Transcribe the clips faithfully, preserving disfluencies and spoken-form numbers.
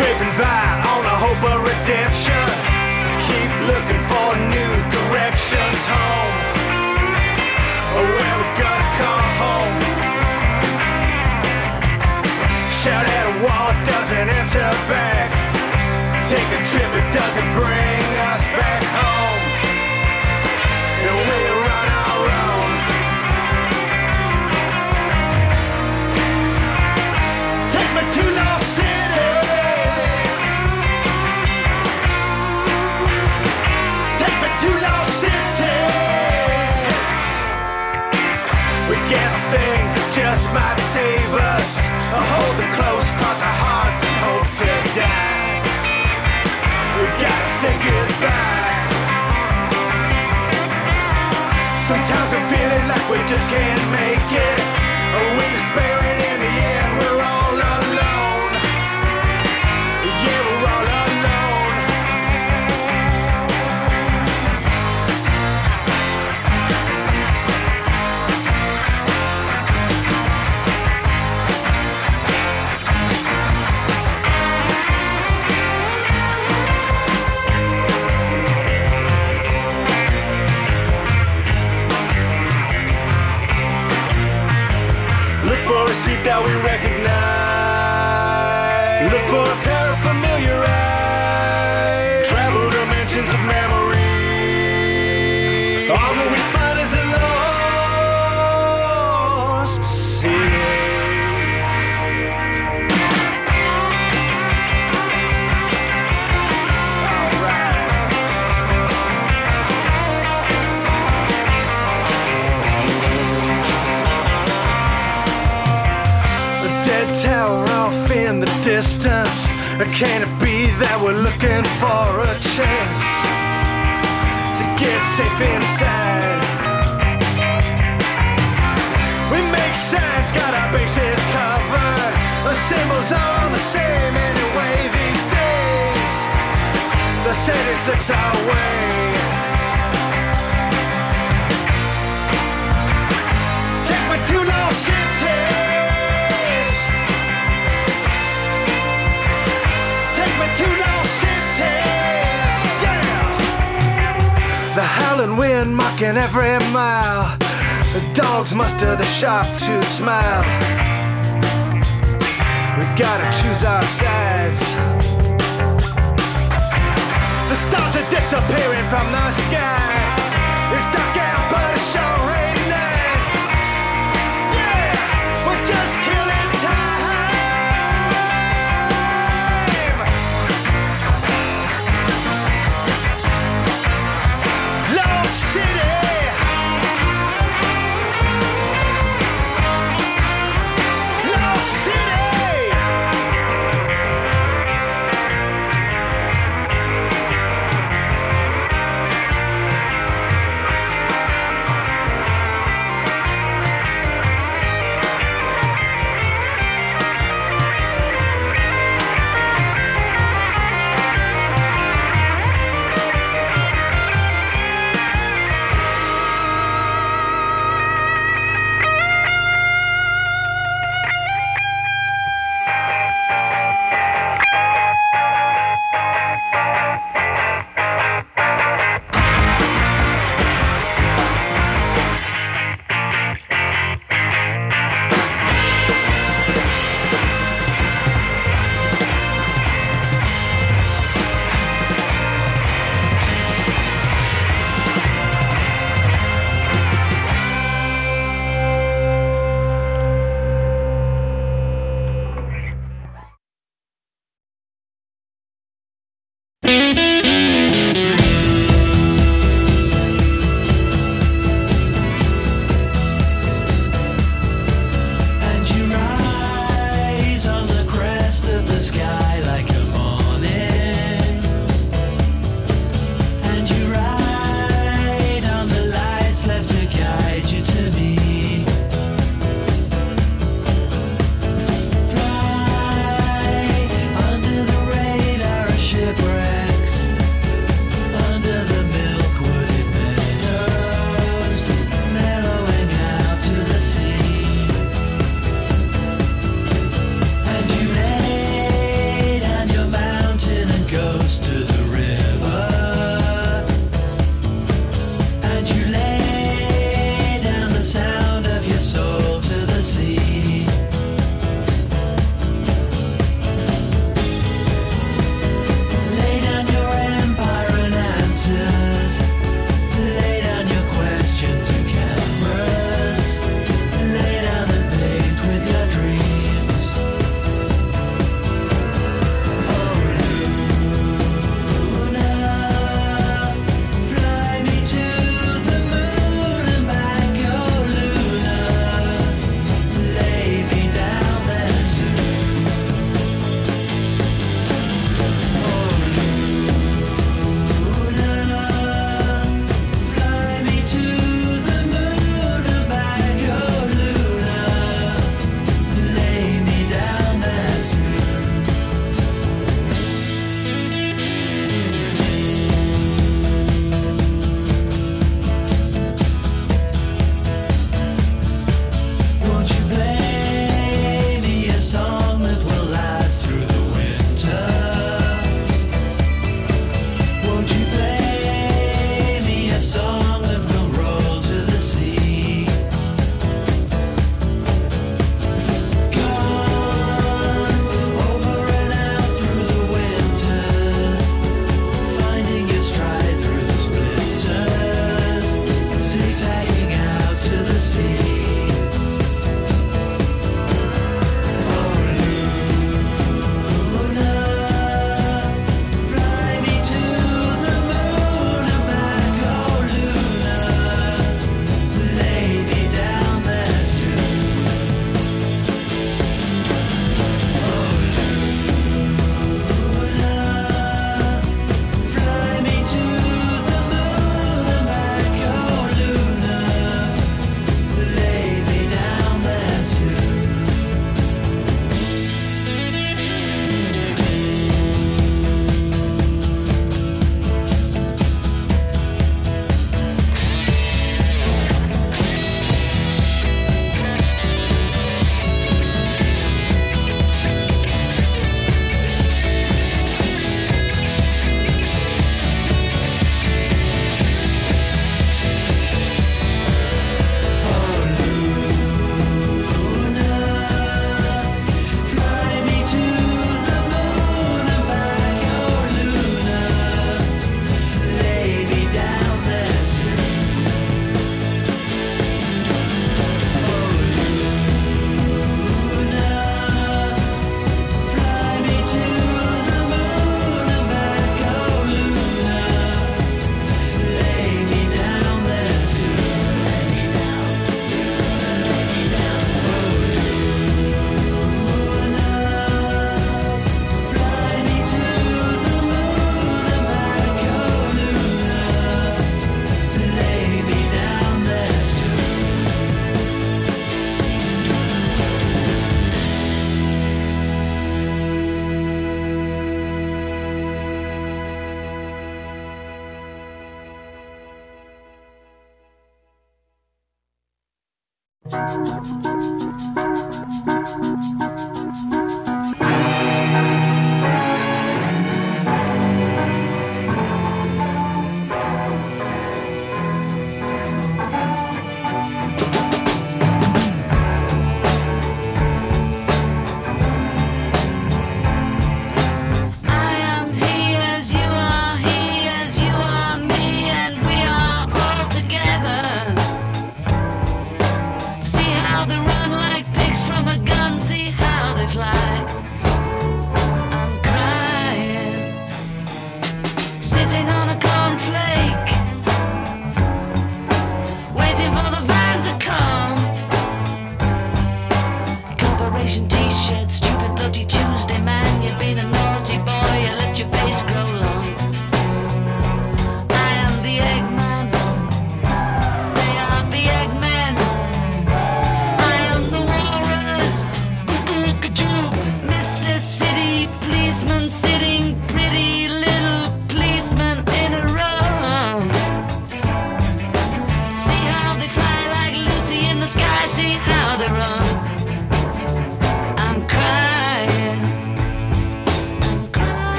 scraping by on the hope of redemption. Keep looking for new directions home. Where we're gonna come home. Shout at a wall, it doesn't answer back. Take a trip, it doesn't bring us back home. And we run our own. Take me to lost cities. Take me to lost cities. We get things that just might save us. Hold them close, cross our hearts and hope to die. We gotta say goodbye. Sometimes I'm feeling like we just can't make it. We despair and in the end we're all alone. Yeah, we're all alone. For a street that we recognize. Look for a pair of familiar eyes. Travel dimensions of memory. All that we find is a lost city. Tower off in the distance. Can it be that we're looking for a chance to get safe inside? We make signs, got our bases covered. The symbols are all the same anyway these days. The city slips our way. Take me to lost cities. To lost cities, yeah. The howling wind mocking every mile. The dogs muster the sharp to smile. We gotta choose our sides. The stars are disappearing from the sky. It's dark out, but it's sure ain't night. Yeah, we're just killing time.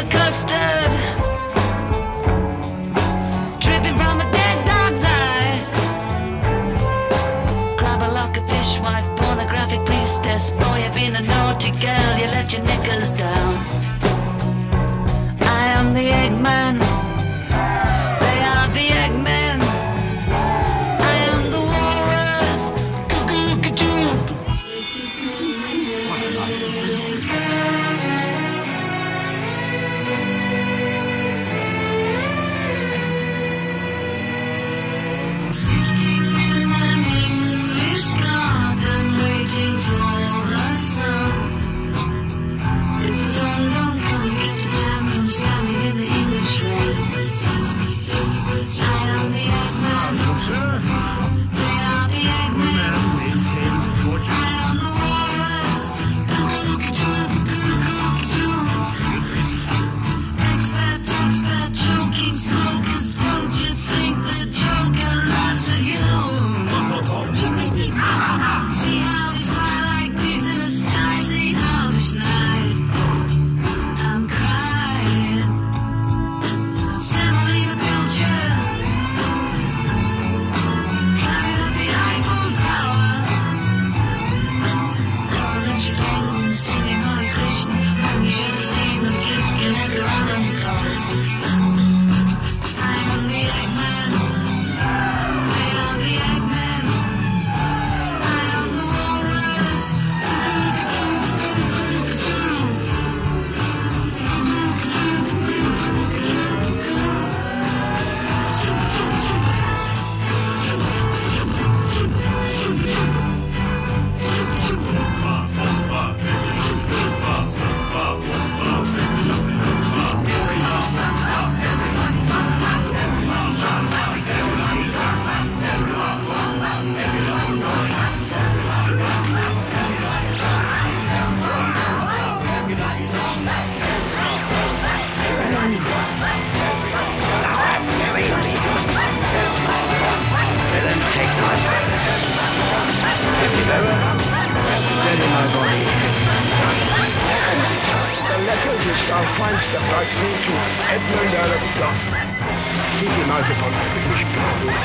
vanilla custard dripping from a dead dog's eye. Grab a lock of fishwife, pornographic priestess. Boy, you've been a naughty girl, you let your knickers down. I am the Eggman, they are the Eggmen. I am the walrus, cuckoo-cuckoo. Sitting in an English garden, waiting for the sun. If the sun don't come, get the time from standing in the English rain. I am the Eggman, they are the Eggmen. I am the walrus, cuckoo-cuckoo, cuckoo-cuckoo. Expert, expert, choking smokers, don't you think the Joker laughs at you? See how we smile like pigs in a sky, halvish night. I'm crying. Semolina Pilcher, climbing up the Eiffel Tower. Coronation penguins singing Hare Krishna. You should have seen them kicking at the rhythm card. I am the Eggman, they are the Eggmen. I am the walrus, Our fine stuff right through to Edmund Earl of Gloucester. Keep him out upon the British people.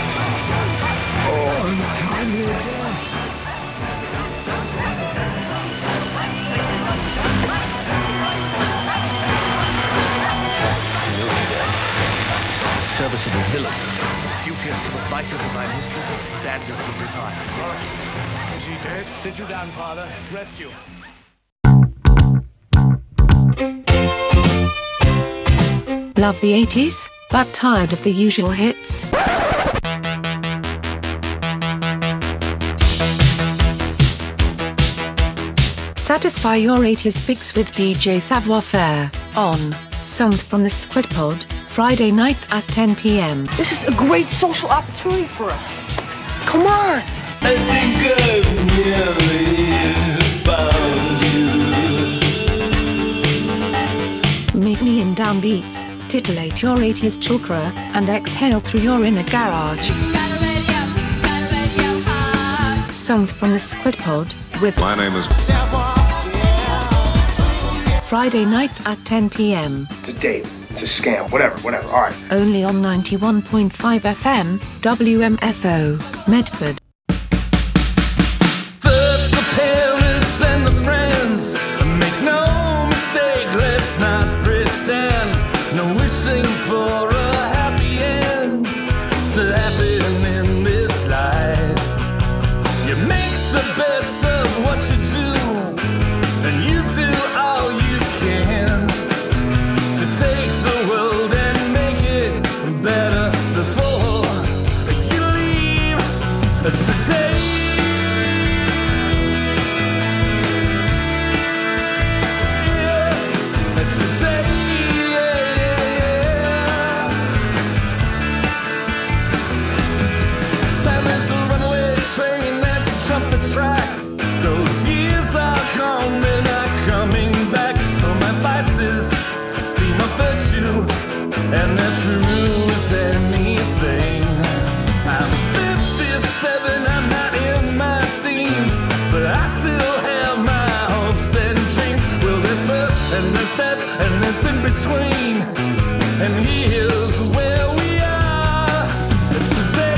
Oh, untimely death. Serviceable villain. Duteous to the vices of my mistress, standards of retire. Is he dead? Sit you down, father. Rest you. Love the eighties, but tired of the usual hits? Satisfy your eighties fix with D J Savoir Faire on Songs from the Squid Pod, Friday nights at ten p m. This is a great social opportunity for us. Come on! I think I've nearly found you. Meet me in downbeats, titillate your eighties chakra, and exhale through your inner garage. Songs from the Squid Pod, with My name is Friday nights at ten p m. It's a date. It's a scam. Whatever, whatever. All right. Only on ninety-one point five F M, W M F O, Medford. First the parents, then the friends. Make no mistake, let's not pretend. No wishing for a happy end to happen in this life. You make the best of what you do, and you do all you can to take the world and make it better before you leave today. Today, yeah, yeah, yeah. and this in between. And here's where we are today.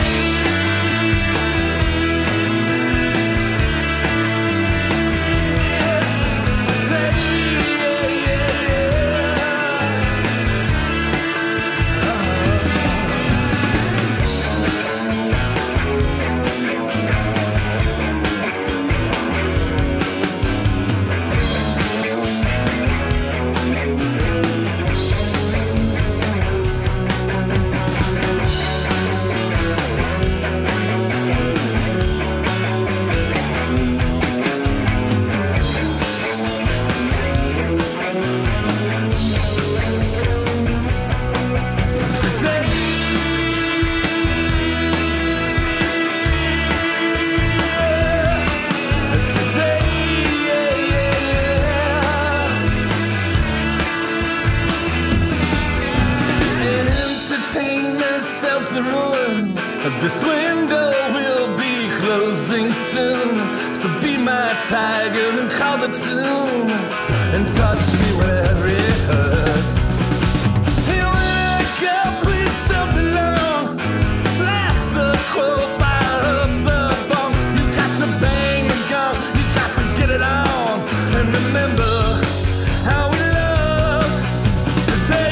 The ruin of this window will be closing soon. So be my tiger and call the tune and touch me wherever it hurts. Hey, when I go, please don't be long. Blast the crow, fire up the bomb. You got to bang the gong, you got to get it on. And remember how we loved today.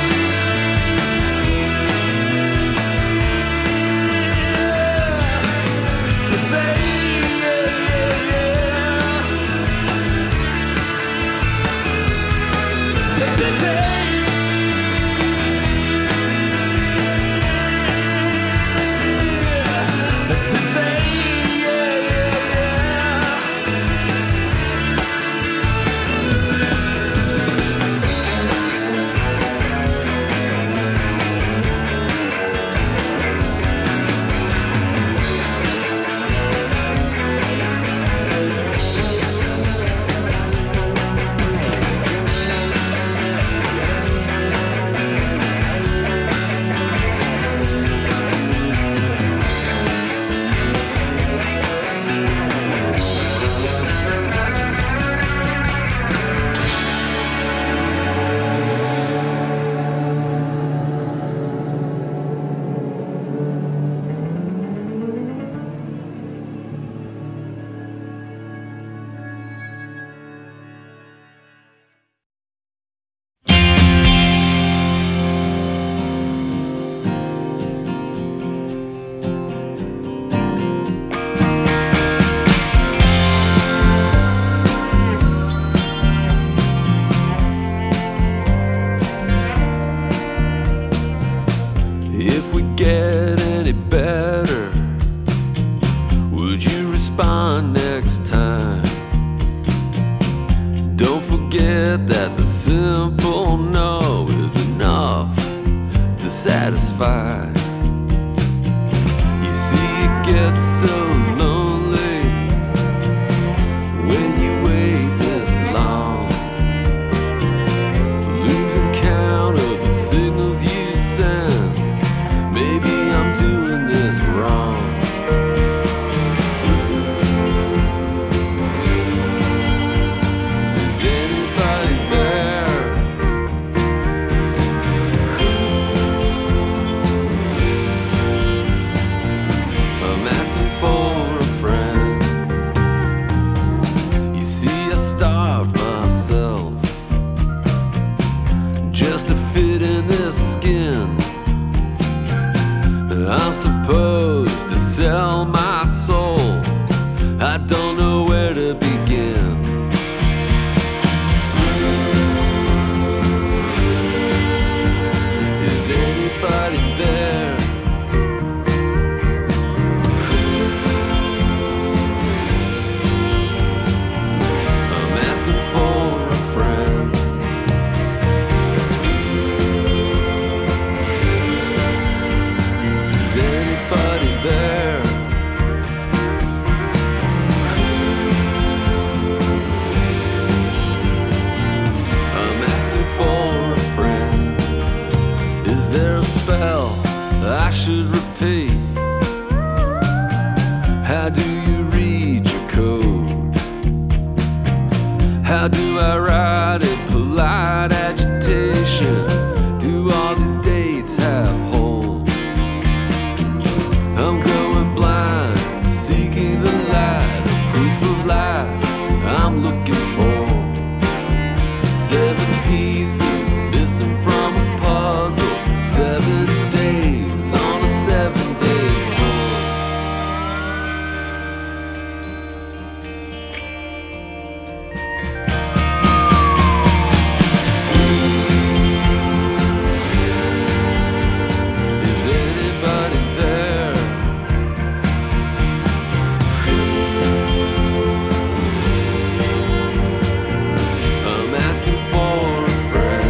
Get any better? Would you respond next time? Don't forget that the simple no is enough to satisfy. You see, it gets so lonely when you wait this long, losing count of the signals you send. Maybe I'm doing this wrong. Is anybody there? I'm asking for a friend. You see, I starved myself just to fit in this skin. I'm supposed to sell my soul. I don't know where to begin. Is anybody there? I'm asking for a friend. Is anybody there? pieces missing from a puzzle. Seven days on a seven-day tour. Is anybody there? I'm asking for a friend.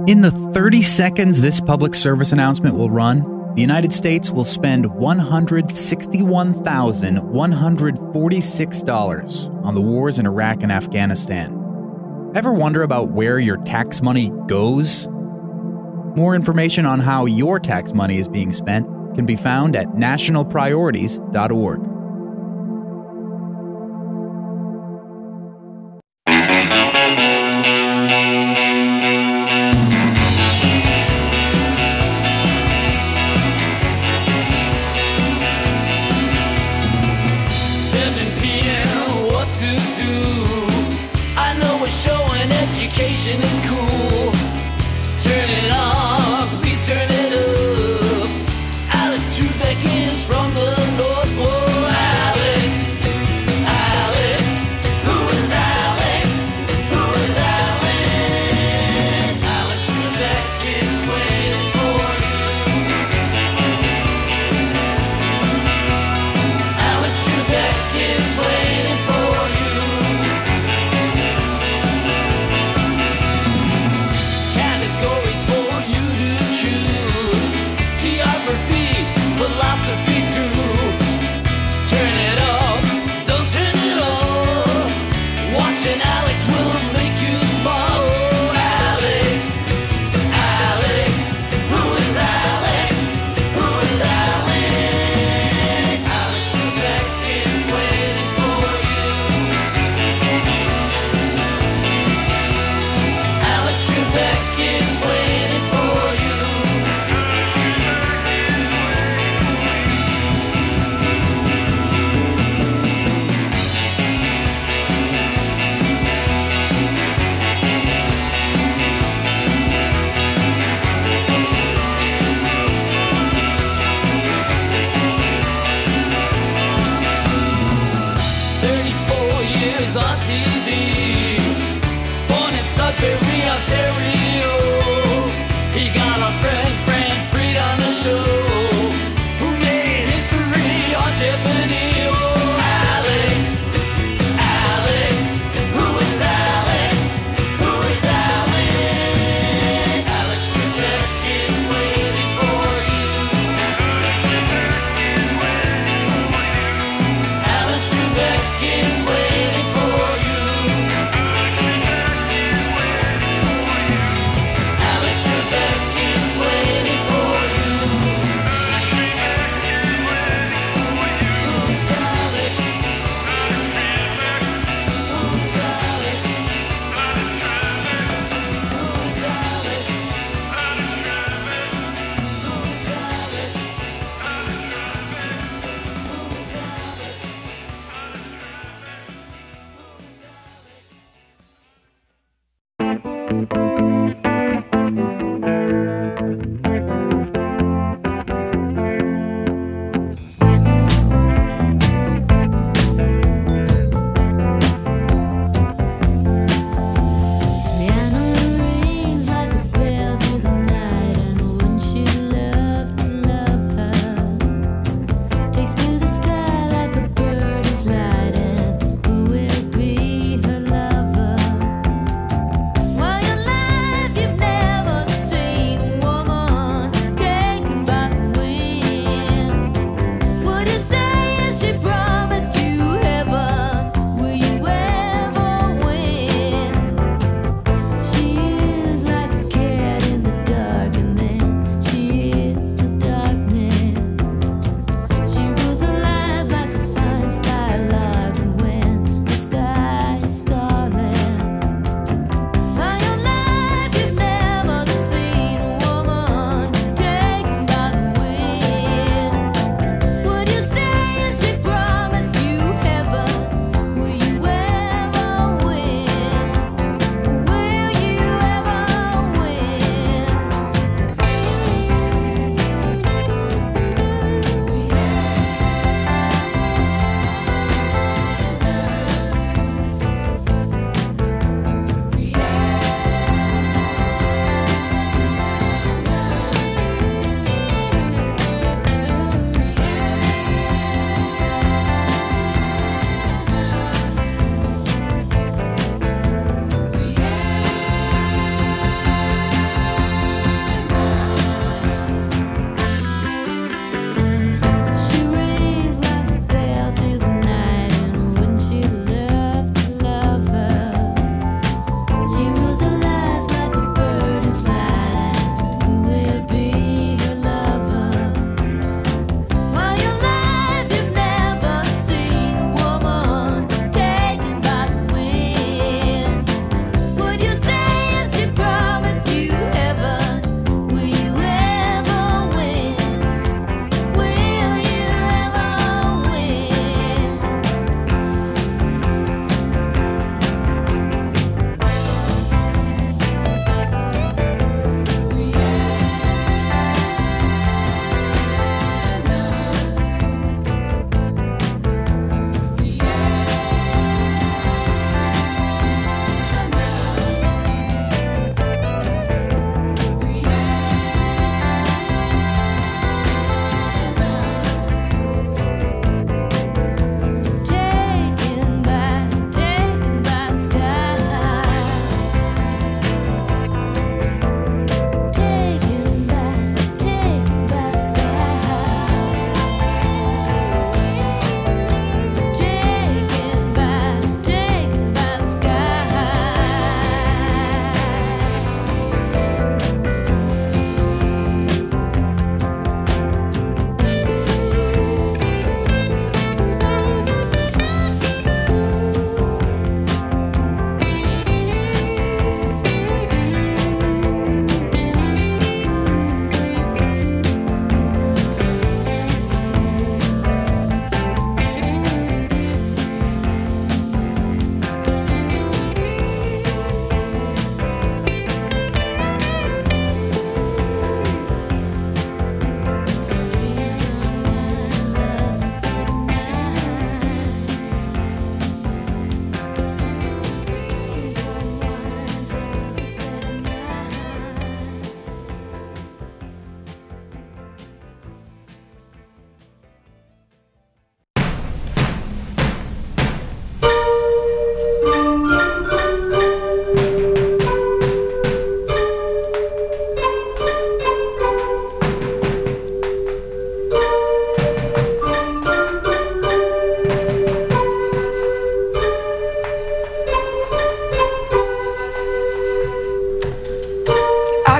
In the thirty seconds this public service announcement will run, the United States will spend one hundred sixty-one thousand one hundred forty-six dollars on the wars in Iraq and Afghanistan. Ever wonder about where your tax money goes? More information on how your tax money is being spent can be found at national priorities dot org. Education is cool. Turn it on, please turn it up. Alex Trebek is from the North Pole. Alex, Alex, who is Alex? Who is Alex? Alex Trebek is waiting for you. Alex Trebek is waiting for you. Categories for you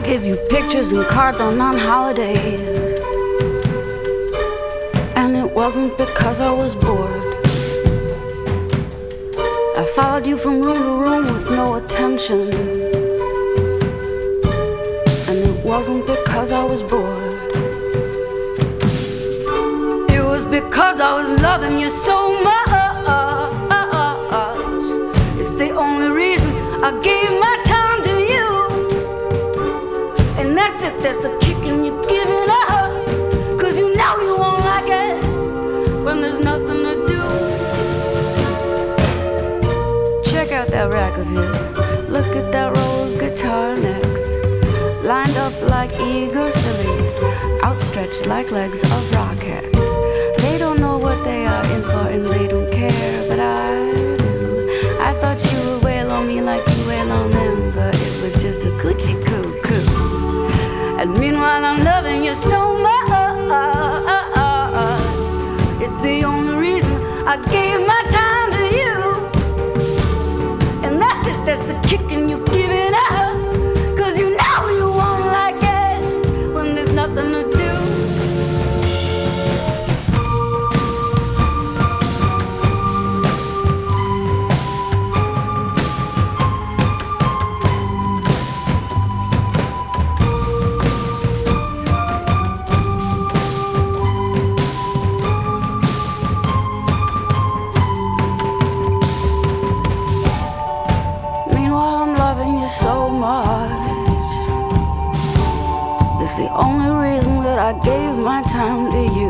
gave you pictures and cards on non-holidays, and it wasn't because I was bored. I followed you from room to room with no attention, and it wasn't because I was bored. It was because I was loving you so much. It's the only reason I gave my time to you. And that's it, there's a kick in you giving up, 'cause you know you won't like it when there's nothing to do. Check out that rack of his. Look at that row of guitar necks, lined up like eager fillies, outstretched like legs of rockets. They don't know what they are in for and they don't care, but I do. I thought you would wail on me like you wail on them, but it was just a coochie coo coo. And meanwhile I'm loving you so much. It's the only reason I gave my time to you. And that's it, that's the kick in you giving up, 'cause you know you won't like it when there's nothing to do. The only reason that I gave my time to you.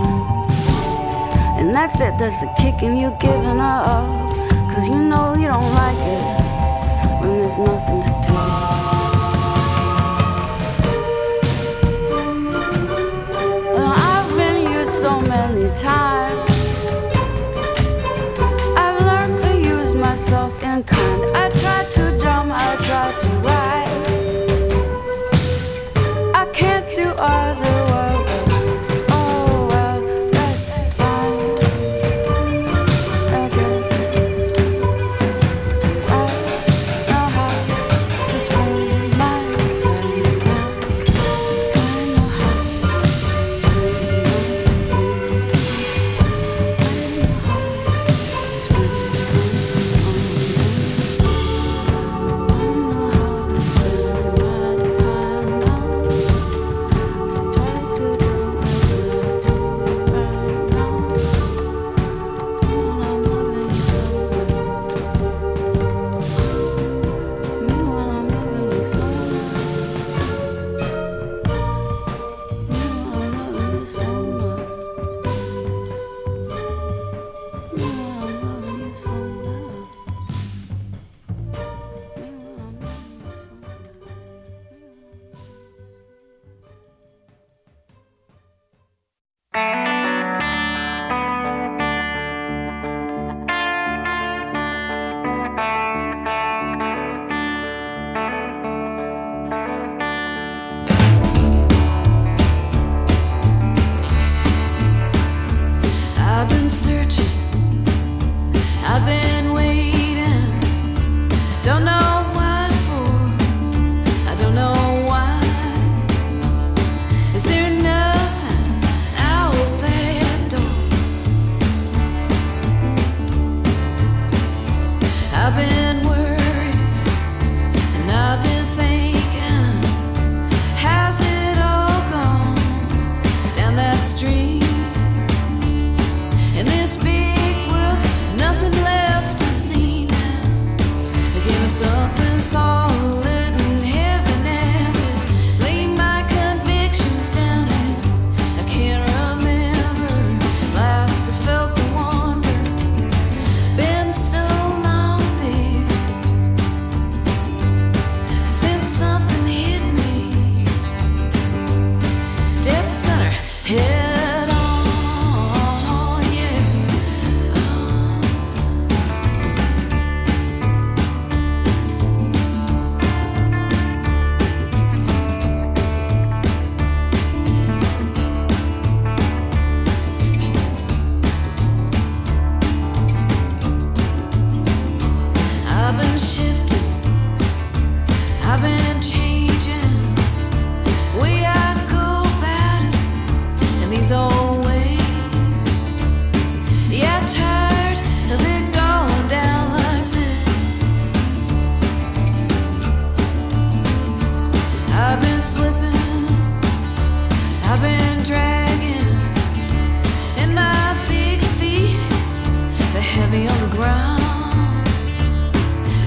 And that's it, that's the kicking you giving up, 'cause you know you don't like it when there's nothing to do. And I've been used so many times, I've learned to use myself in kind. I try to drum, I try to write, can't do other work. Oh well, that's fine, I guess. 'Cause I know how to spend my time now. I know how to spend my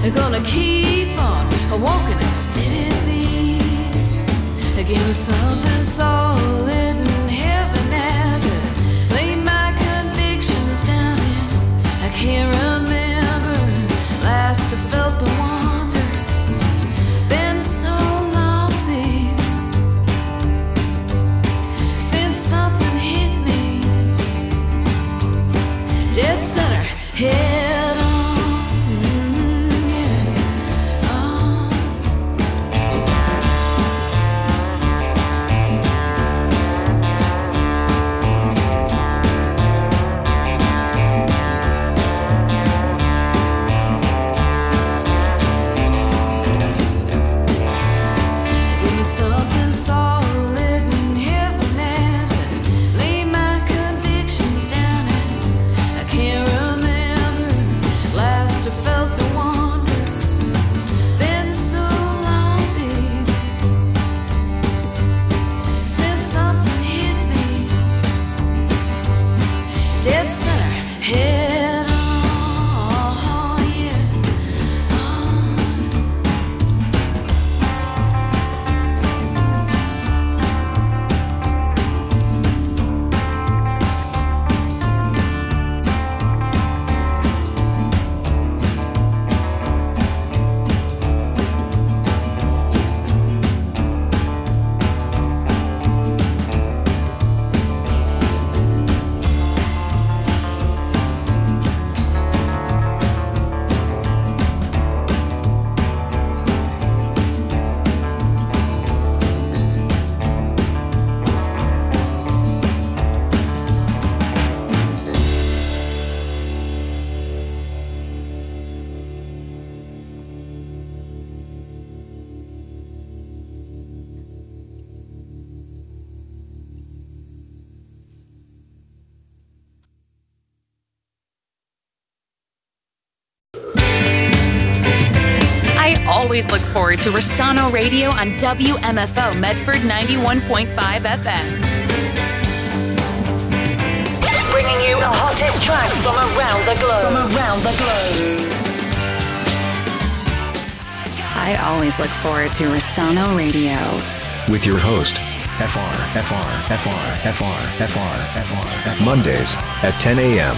I'm gonna keep on walking at steady beat. Give me something solid and heaven and lay my convictions down in. I can't remember last I felt the wonder. Been so long, babe, since something hit me dead center head on. Always look forward to Rossano Radio on W M F O Medford ninety-one point five F M. Bringing you the hottest tracks from around the globe. From around the globe. I always look forward to Rossano Radio. With your host, F R, F R, F R, F R, F R, F R, F R. Mondays at ten a.m.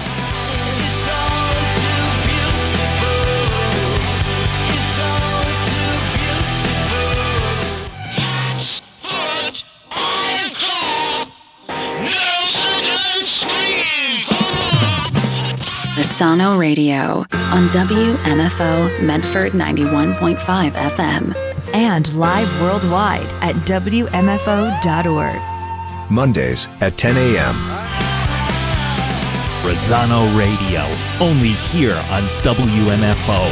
Rossano Radio on W M F O Medford ninety-one point five F M. And live worldwide at W M F O dot org. Mondays at ten a.m. Rossano Radio, only here on W M F O.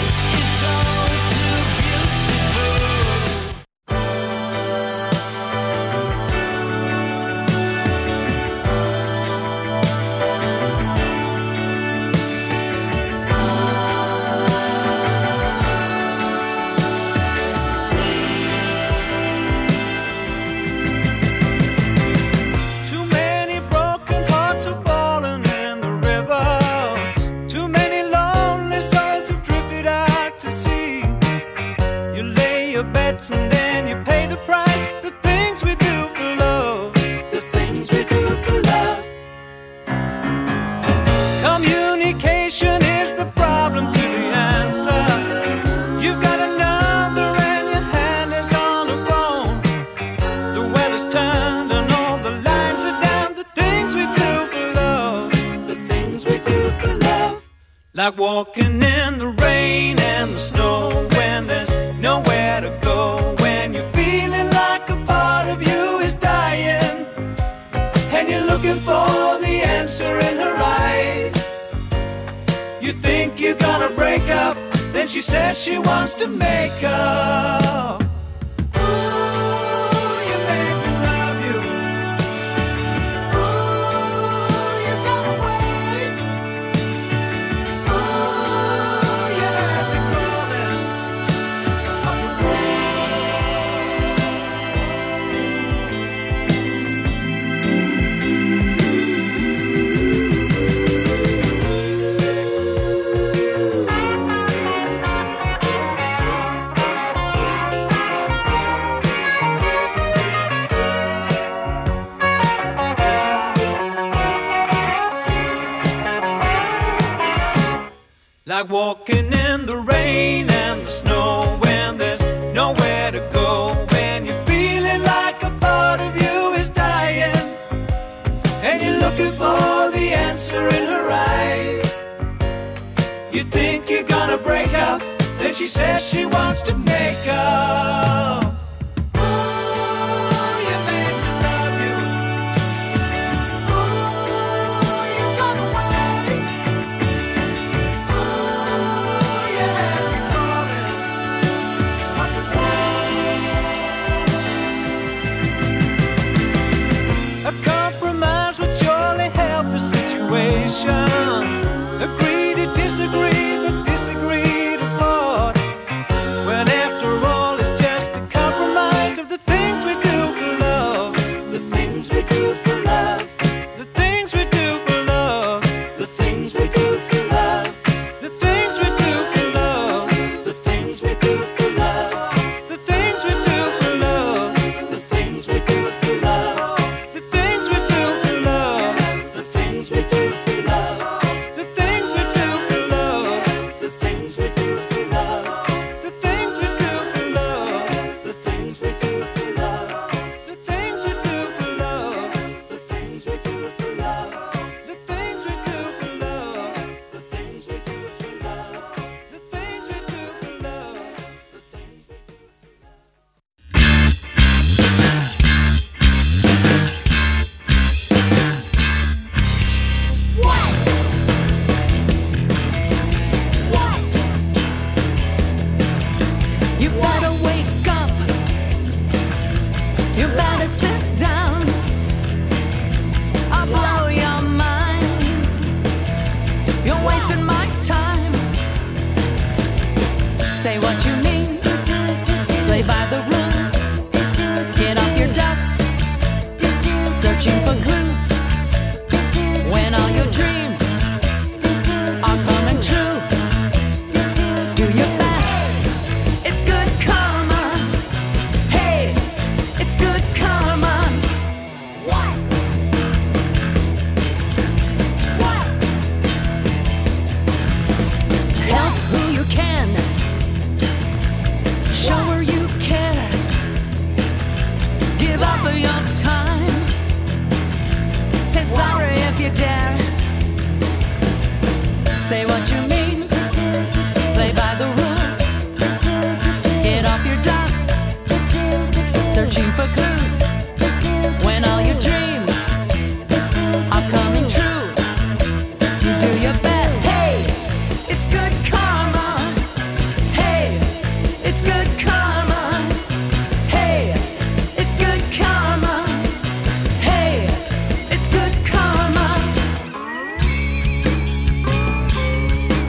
And then you pay the price. The things we do for love. The things we do for love. Communication is the problem to the answer. You've got a number and your hand is on the phone. The weather's turned and all the lines are down. The things we do for love. The things we do for love. Like walking in the rain and the snow when there's nowhere to go, when you're feeling like a part of you is dying and you're looking for the answer in her eyes. You think you're gonna break up, then she says she wants to make up. like walking in the rain and the snow when there's nowhere to go, when you're feeling like a part of you is dying and you're looking for the answer in her eyes. You think you're gonna break up, then she says she wants to make up. Agree to disagree, but disagree to part. When after all it's just a compromise of the things we do for love. The things we do for love. The things we do for love. The things we do for love. The things we do for love. The things we do for love. The things we do for love. The things we do for love. The things we do for love. The things we do for love. The things we do for love. The things we do for love. The things we do for love. The things we do for love. The things we do for love. The things we do for love. The things we do for love. The things we do for love. The things we do for love. The things we do. You better wake up. You better sit down. I'll blow your mind. You're wasting my time. Say what you mean. Play by the rules. Get off your duff. Searching for clues. When all your dreams are coming true. Do your best. It's good karma. Hey, it's good karma. What? What? Help who you can. Show her you care. Give up your time. Say sorry if you dare. Say what you mean. Play by the rules. Get off your duff. Searching for clues. When all your dreams are coming true. You do your best. Hey, it's good karma. Hey, it's good karma. Hey, it's good karma. Hey, it's good karma.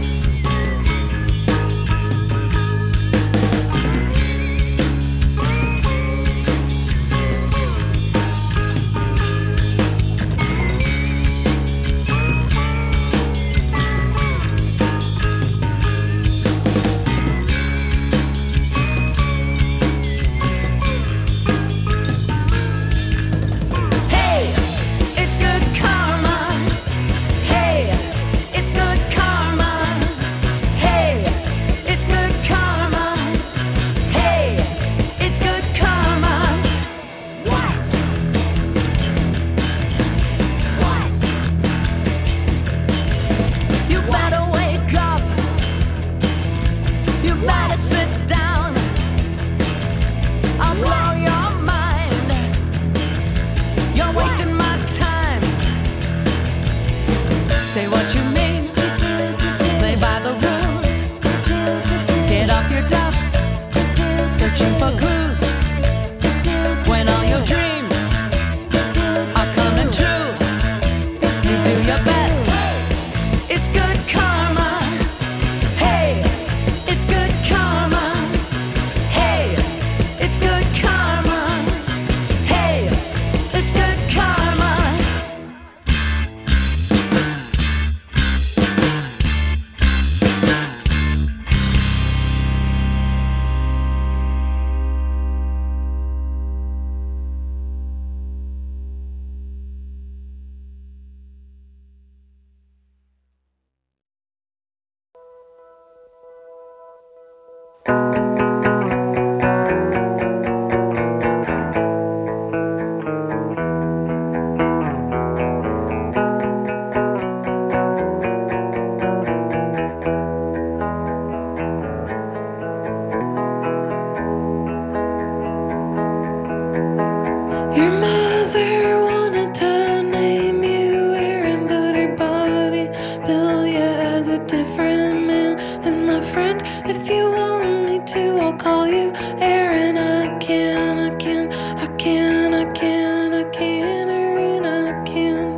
I'll call you Aaron. I can, I can, I can, I can, I can, Aaron, I can.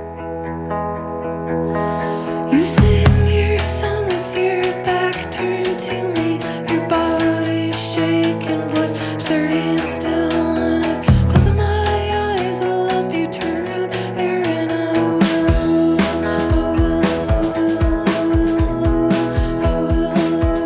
You sing your song with your back turned to me, your body shaking, voice sturdy and still. And if closing my eyes will help you turn around, Aaron, I will, I will, I will, I will,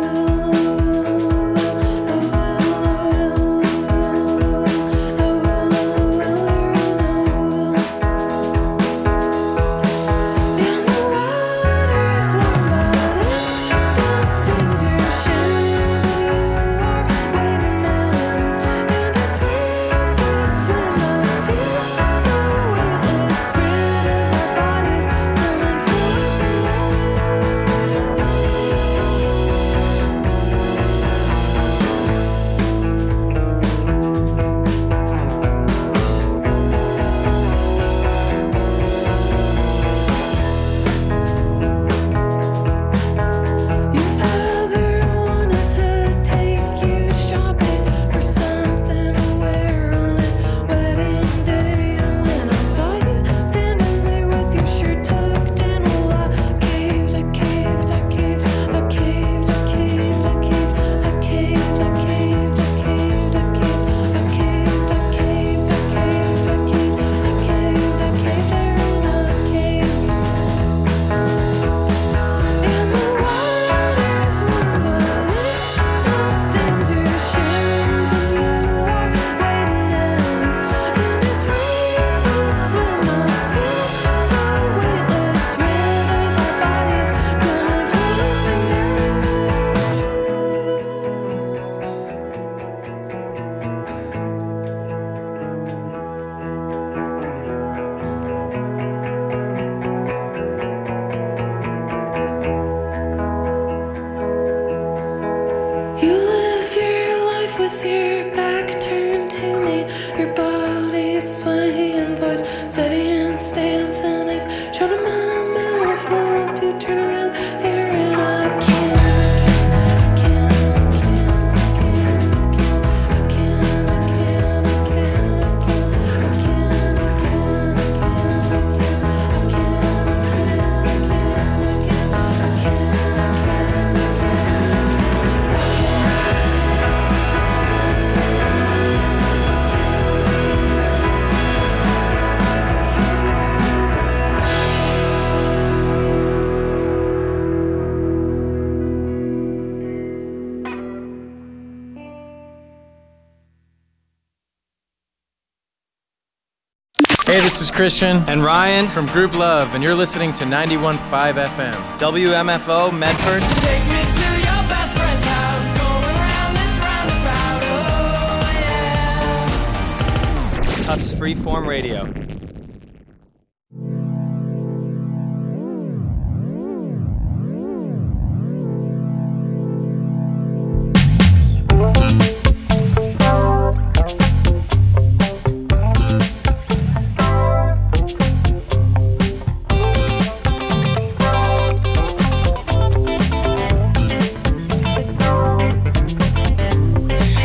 with your back turned to me, your body swaying, voice steady and stance, and I've shut up my mouth, will help you turn around here, and I can't. Hey, this is Christian and Ryan from Group Love, and you're listening to ninety-one point five F M. W M F O, Medford. Take me to your best friend's house, going around this roundabout, oh yeah. Tufts Freeform Radio.